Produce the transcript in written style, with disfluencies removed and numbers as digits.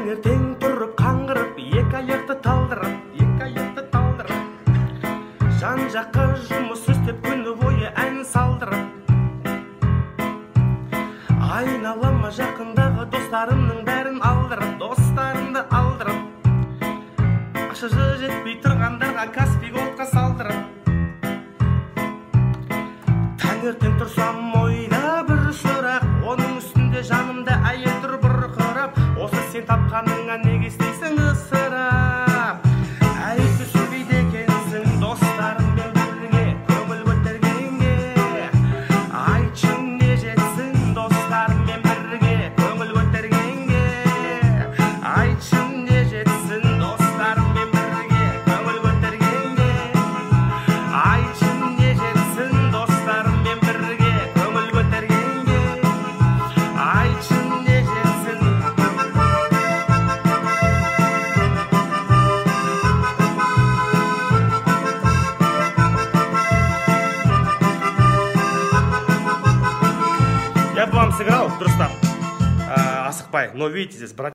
Таңертең тұрып қаңғырып, екі аяқты талдырып, жан жаққа жұмыс істеп күні бойы ән салдырып, айналама жақындағы достарымның бәрін достарымды алдырып, ақшасы жетпей тұрғандарға Каспий голдқа салдырып, таңертең тұрсам ойда бір сұрақ, оның үстінде жанымда әйел тұр бұрқырап, осы сен тапқаныңа неге істейсің ысырап? Әлгі сөйлейді екенсің достарыңмен бірге көңіл көтергенге, айтшы не жетсін достарыңмен бірге көңіл көтергенге, айтшы не жетсін достарыңмен бірге көңіл көтергенге, айтшы не жетсін достарыңмен бірге көңіл көтергенге, айтшы не жетсін. Я бы вам сыграл, дұрыстап, асықпай, но видите, здесь, брат.